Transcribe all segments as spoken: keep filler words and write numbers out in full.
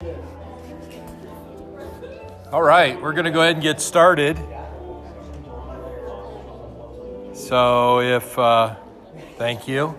All right, we're going to go ahead and get started. So if, uh, thank you.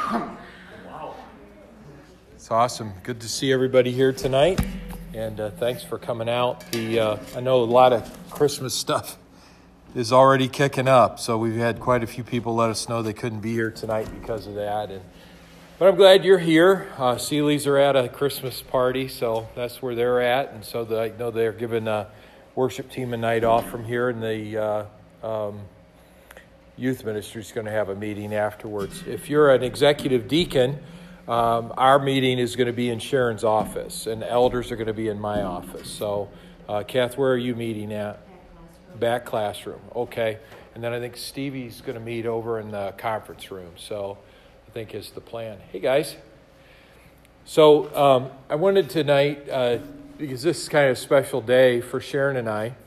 It's awesome. Good to see everybody here tonight. And uh, thanks for coming out. The uh, I know a lot of Christmas stuff is already kicking up. So we've had quite a few people let us know they couldn't be here tonight because of that. And But I'm glad you're here. Uh, Seeley's are at a Christmas party, so that's where they're at. And so the, I know they're giving a worship team a night off from here. And the uh, um, youth ministry is going to have a meeting afterwards. If you're an executive deacon, um, our meeting is going to be in Sharon's office. And the elders are going to be in my office. So, uh, Kath, where are you meeting at? Back classroom. Okay. And then I think Stevie's going to meet over in the conference room. So I think is the plan. Hey, guys. So um, I wanted tonight, uh, because this is kind of a special day for Sharon and I.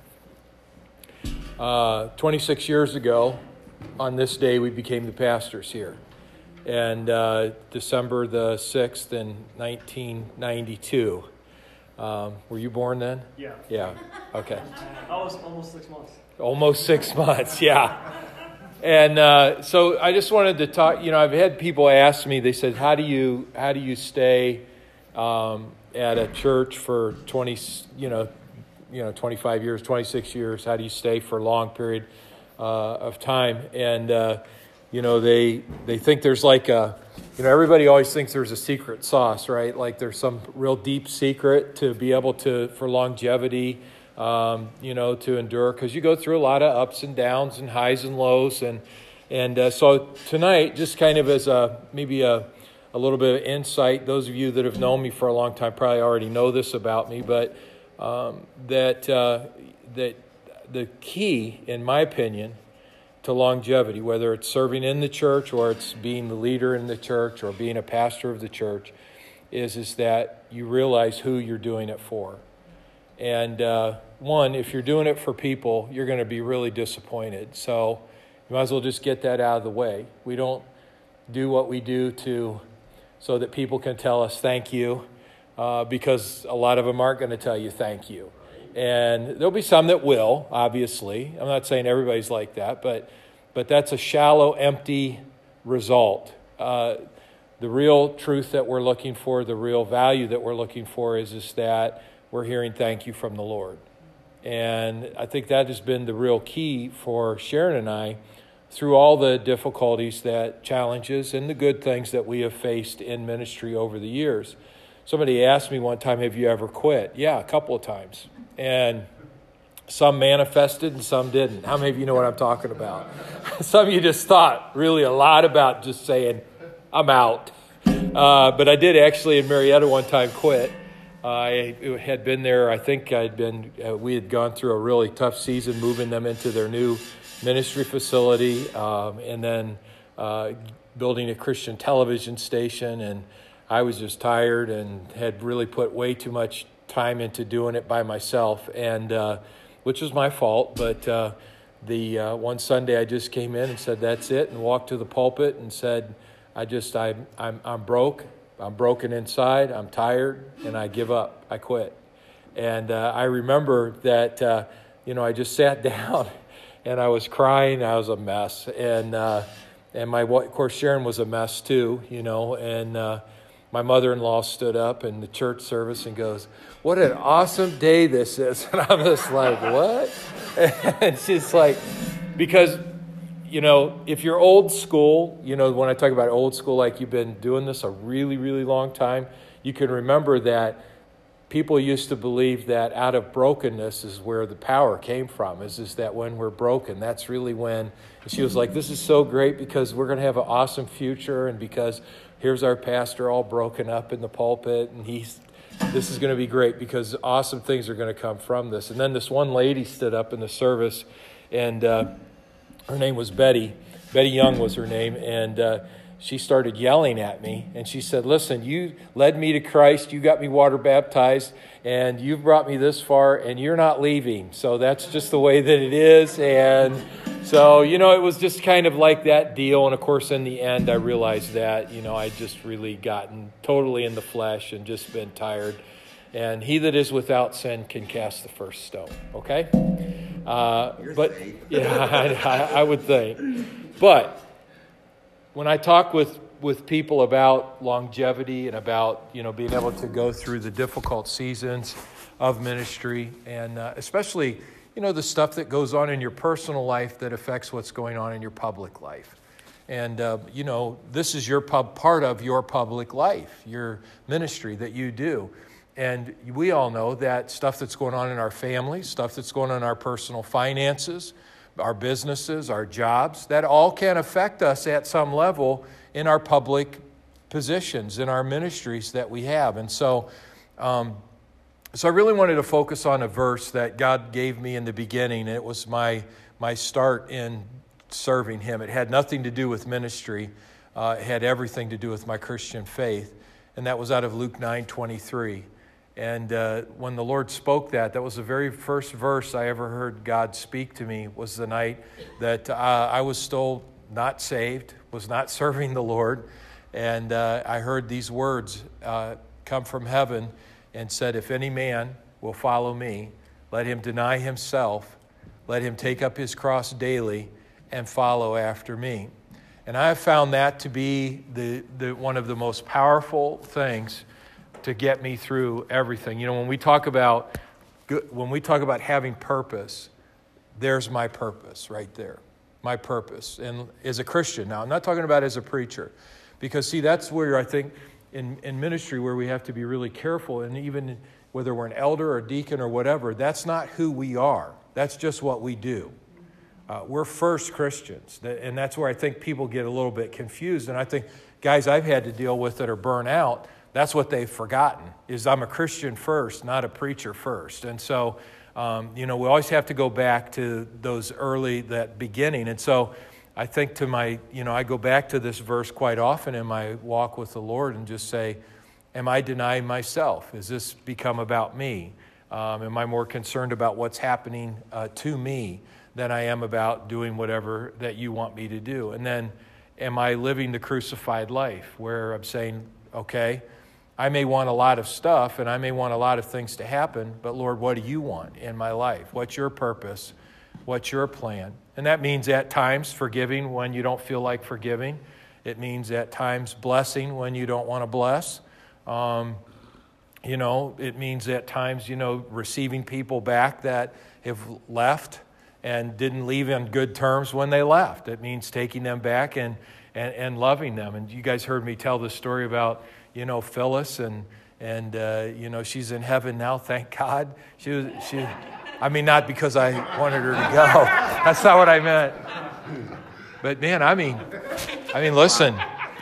Uh, twenty-six years ago, on this day, we became the pastors here. And uh, December the sixth in nineteen ninety-two. Um, were you born then? Yeah. Yeah. Okay. I was almost six months. Almost six months, yeah. And uh, so I just wanted to talk. You know, I've had people ask me. They said, "How do you how do you stay um, at a church for twenty, you know, you know, twenty-five years, twenty-six years? How do you stay for a long period uh, of time?" And uh, you know, they they think there's like a, you know, everybody always thinks there's a secret sauce, right? Like there's some real deep secret to be able to for longevity. Um, you know, to endure, because you go through a lot of ups and downs and highs and lows. And and uh, so tonight, just kind of as a maybe a, a little bit of insight, those of you that have known me for a long time probably already know this about me, but um, that uh, that the key, in my opinion, to longevity, whether it's serving in the church or it's being the leader in the church or being a pastor of the church, is, is that you realize who you're doing it for. And uh, one, if you're doing it for people, you're going to be really disappointed. So you might as well just get that out of the way. We don't do what we do to so that people can tell us thank you, uh, because a lot of them aren't going to tell you thank you. And there'll be some that will, obviously. I'm not saying everybody's like that, but but that's a shallow, empty result. Uh, the real truth that we're looking for, the real value that we're looking for is, is that we're hearing thank you from the Lord. And I think that has been the real key for Sharon and I through all the difficulties, that challenges, and the good things that we have faced in ministry over the years. Somebody asked me one time, have you ever quit? Yeah, a couple of times. And some manifested and some didn't. How many of you know what I'm talking about? Some of you just thought really a lot about just saying, I'm out. Uh, but I did actually in Marietta one time quit. I had been there, I think I'd been, uh, we had gone through a really tough season moving them into their new ministry facility, um, and then uh, building a Christian television station. And I was just tired and had really put way too much time into doing it by myself, and uh, which was my fault. But uh, the uh, one Sunday I just came in and said, that's it, and walked to the pulpit and said, I just, I, I'm, I'm broke. I'm broken inside, I'm tired, and I give up. I quit. And uh, I remember that, uh, you know, I just sat down, and I was crying. I was a mess. And uh, and my, of course, Sharon was a mess too, you know. And uh, my mother-in-law stood up in the church service and goes, what an awesome day this is. And I'm just like, what? And she's like, because... You know, if you're old school, you know, when I talk about old school, like you've been doing this a really, really long time, you can remember that people used to believe that out of brokenness is where the power came from, is, is that when we're broken, that's really when, and she was like, this is so great because we're going to have an awesome future, and because here's our pastor all broken up in the pulpit, and he's, this is going to be great because awesome things are going to come from this. And then this one lady stood up in the service, and uh, her name was Betty. Betty Young was her name, and uh, she started yelling at me, and she said, listen, you led me to Christ, you got me water baptized, and you've brought me this far, and you're not leaving. So that's just the way that it is. And so, you know, it was just kind of like that deal. And of course, in the end, I realized that, you know, I'd just really gotten totally in the flesh and just been tired. And he that is without sin can cast the first stone. Okay? Uh, but yeah, I, I would think. But when I talk with, with people about longevity and about, you know, being able to go through the difficult seasons of ministry, and uh, especially, you know, the stuff that goes on in your personal life that affects what's going on in your public life. And, uh, you know, this is your pub, part of your public life, your ministry that you do. And we all know that stuff that's going on in our families, stuff that's going on in our personal finances, our businesses, our jobs, that all can affect us at some level in our public positions, in our ministries that we have. And so, um, so I really wanted to focus on a verse that God gave me in the beginning. It was my my start in serving Him. It had nothing to do with ministry. Uh, it had everything to do with my Christian faith. And that was out of Luke nine twenty-three. And uh, when the Lord spoke that, that was the very first verse I ever heard God speak to me, was the night that uh, I was still not saved, was not serving the Lord. And uh, I heard these words uh, come from heaven and said, if any man will follow me, let him deny himself, let him take up his cross daily and follow after me. And I have found that to be the, the one of the most powerful things to get me through everything. You know, when we talk about when we talk about having purpose, there's my purpose right there. My purpose. And as a Christian, now I'm not talking about as a preacher, because see, that's where I think in, in ministry where we have to be really careful, and even whether we're an elder or a deacon or whatever, that's not who we are. That's just what we do. Uh, we're first Christians, and that's where I think people get a little bit confused. And I think guys I've had to deal with that are burnt out, that's what they've forgotten, is I'm a Christian first, not a preacher first. And so, um, you know, we always have to go back to those early, that beginning. And so I think to my, you know, I go back to this verse quite often in my walk with the Lord and just say, am I denying myself? Has this become about me? Um, am I more concerned about what's happening uh, to me than I am about doing whatever that you want me to do? And then am I living the crucified life where I'm saying, okay, I may want a lot of stuff and I may want a lot of things to happen, but Lord, what do you want in my life? What's your purpose? What's your plan? And that means at times forgiving when you don't feel like forgiving. It means at times blessing when you don't want to bless. Um, you know, it means at times, you know, receiving people back that have left and didn't leave on good terms when they left. It means taking them back and, and, and loving them. And you guys heard me tell this story about, you know, Phyllis, and, and uh, you know, she's in heaven now, thank God. She was, she, I mean, not because I wanted her to go. That's not what I meant. But man, I mean, I mean, listen,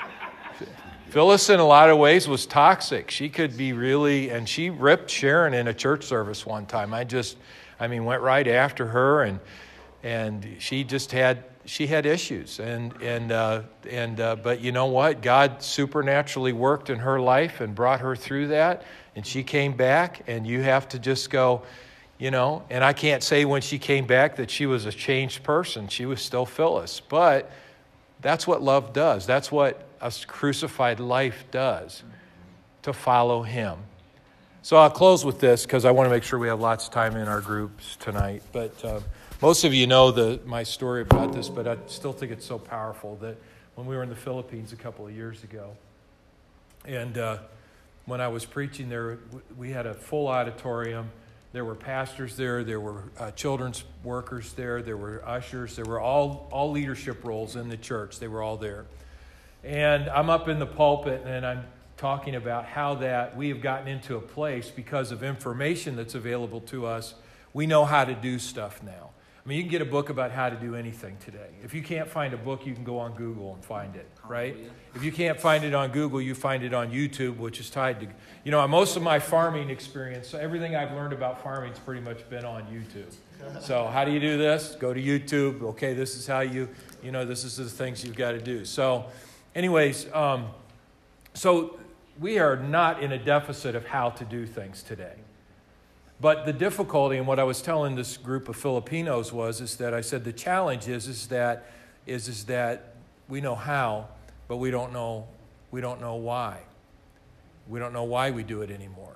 Phyllis in a lot of ways was toxic. She could be really, and she ripped Sharon in a church service one time. I just, I mean, went right after her, and and she just had, she had issues, and and uh, and uh, but you know what? God supernaturally worked in her life and brought her through that, and she came back. And you have to just go, you know. And I can't say when she came back that she was a changed person. She was still Phyllis, but that's what love does. That's what a crucified life does, to follow Him. So I'll close with this because I want to make sure we have lots of time in our groups tonight. But uh, most of you know the my story about this, but I still think it's so powerful that when we were in the Philippines a couple of years ago, and uh, when I was preaching there, we had a full auditorium. There were pastors there, there were uh, children's workers there, there were ushers, there were all, all leadership roles in the church. They were all there. And I'm up in the pulpit and I'm talking about how that we have gotten into a place because of information that's available to us. We know how to do stuff now. I mean, you can get a book about how to do anything today. If you can't find a book, you can go on Google and find it, right? Oh, yeah. If you can't find it on Google, you find it on YouTube, which is tied to, you know, most of my farming experience, so everything I've learned about farming has pretty much been on YouTube. So how do you do this? Go to YouTube. Okay, this is how you, you know, this is the things you've got to do. So anyways, um, so we are not in a deficit of how to do things today. But the difficulty, and what I was telling this group of Filipinos was, is that I said the challenge is, is that, is, is that we know how, but we don't know, we don't know why. We don't know why we do it anymore.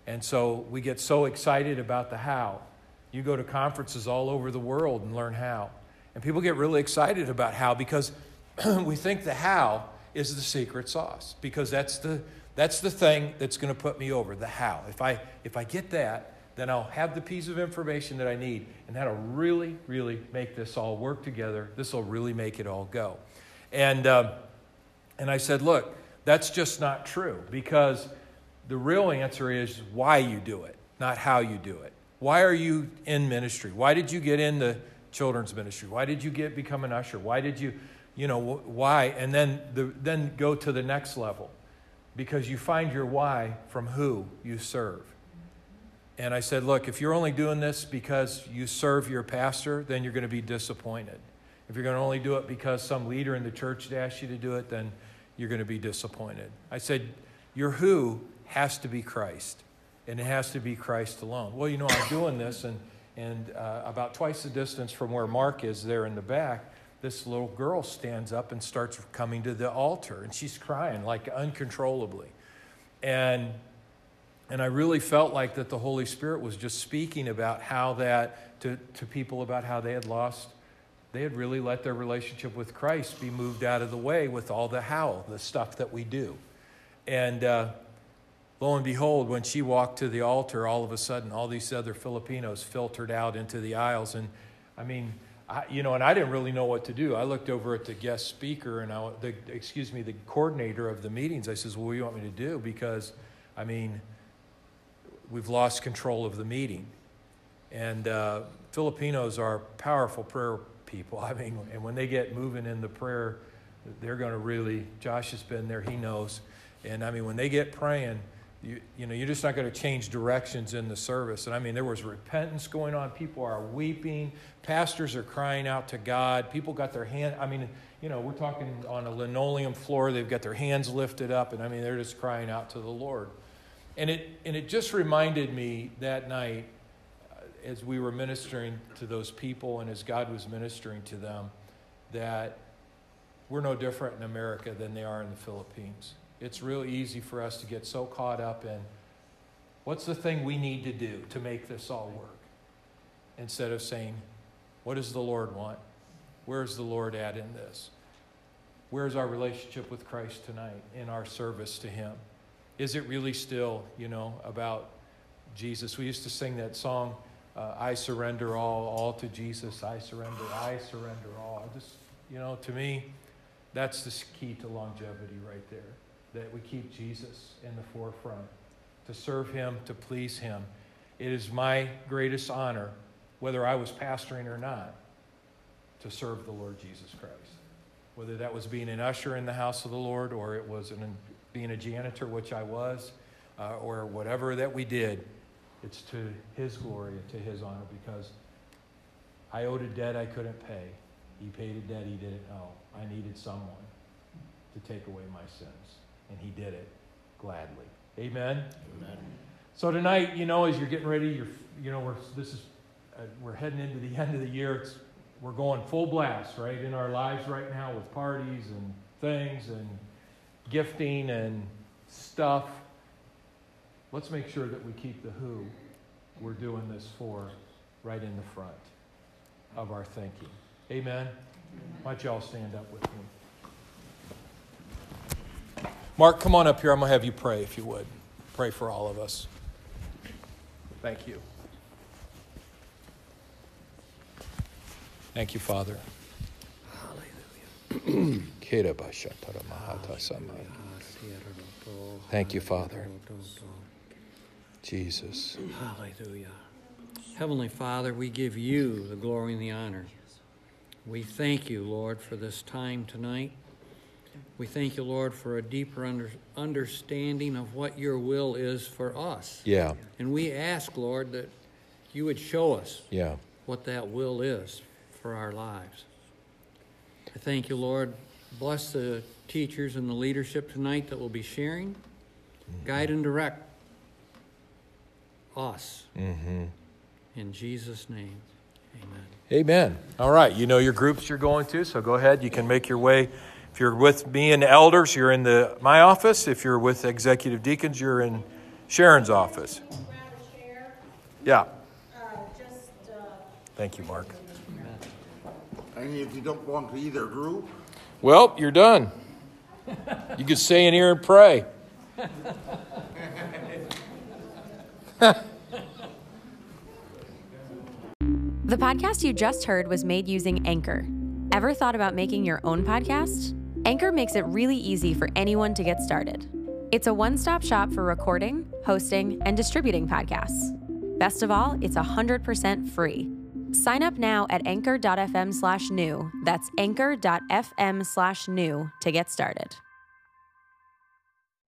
And so we get so excited about the how. You go to conferences all over the world and learn how. And people get really excited about how because we think the how is the secret sauce, because that's the that's the thing that's going to put me over, the how. If I if I get that, then I'll have the piece of information that I need, and that'll really, really make this all work together. This will really make it all go. And um, and I said, look, that's just not true, because the real answer is why you do it, not how you do it. Why are you in ministry? Why did you get into children's ministry? Why did you get become an usher? Why did you, you know, why? And then the, then go to the next level, because you find your why from who you serve. And I said, look, if you're only doing this because you serve your pastor, then you're going to be disappointed. If you're going to only do it because some leader in the church asked you to do it, then you're going to be disappointed. I said, your who has to be Christ, and it has to be Christ alone. Well, you know, I'm doing this, and, and uh, about twice the distance from where Mark is there in the back, this little girl stands up and starts coming to the altar, and she's crying like uncontrollably. And And I really felt like that the Holy Spirit was just speaking about how that, to, to people about how they had lost, they had really let their relationship with Christ be moved out of the way with all the how, the stuff that we do. And uh, lo and behold, when she walked to the altar, all of a sudden, all these other Filipinos filtered out into the aisles. And I mean, I, you know, and I didn't really know what to do. I looked over at the guest speaker and I, the, excuse me, the coordinator of the meetings. I says, well, what do you want me to do? Because, I mean, we've lost control of the meeting. And uh, Filipinos are powerful prayer people. I mean, and when they get moving in the prayer, they're going to really, Josh has been there, he knows. And I mean, when they get praying, you, you know, you're just not going to change directions in the service. And I mean, there was repentance going on. People are weeping. Pastors are crying out to God. People got their hand, I mean, you know, we're talking on a linoleum floor. They've got their hands lifted up. And I mean, they're just crying out to the Lord. And it and it just reminded me that night, uh, as we were ministering to those people and as God was ministering to them, that we're no different in America than they are in the Philippines. It's real easy for us to get so caught up in what's the thing we need to do to make this all work, instead of saying, what does the Lord want? Where's the Lord at in this? Where's our relationship with Christ tonight in our service to Him? Is it really still, you know, about Jesus? We used to sing that song, uh, I surrender all, all to Jesus. I surrender, I surrender all. I just, you know, to me, that's the key to longevity right there, that we keep Jesus in the forefront, to serve Him, to please Him. It is my greatest honor, whether I was pastoring or not, to serve the Lord Jesus Christ. Whether that was being an usher in the house of the Lord, or it was an being a janitor, which I was, uh, or whatever that we did, it's to His glory and to His honor, because I owed a debt I couldn't pay. He paid a debt He didn't owe. I needed someone to take away my sins, and He did it gladly. Amen? Amen. So tonight, you know, as you're getting ready, you're, you know, we're this is uh, we're heading into the end of the year. It's, we're going full blast, right, in our lives right now with parties and things and gifting and stuff. Let's make sure that we keep the who we're doing this for right in the front of our thinking. Amen? Why don't you all stand up with me? Mark, come on up here. I'm going to have you pray, if you would. Pray for all of us. Thank you. Thank you, Father. Hallelujah. Thank you, Father. Jesus. Hallelujah. Heavenly Father, we give you the glory and the honor. We thank you, Lord, for this time tonight. We thank you, Lord, for a deeper under, understanding of what your will is for us. Yeah. And we ask, Lord, that you would show us yeah. what that will is for our lives. I thank you, Lord. Bless the teachers and the leadership tonight that will be sharing. Mm-hmm. Guide and direct us. Mm-hmm. In Jesus' name, amen. Amen. All right. You know your groups you're going to, so go ahead. You can make your way. If you're with me and the elders, you're in the my office. If you're with executive deacons, you're in Sharon's office. Grab a chair. Yeah. Uh, just, uh, Thank you, Mark. And if you don't belong to either group, Well, you're done. You can stay in here and pray. The podcast you just heard was made using Anchor. Ever thought about making your own podcast? Anchor makes it really easy for anyone to get started. It's a one-stop shop for recording, hosting, and distributing podcasts. Best of all, it's one hundred percent free. Sign up now at anchor.fm slash new. That's anchor.fm slash new to get started.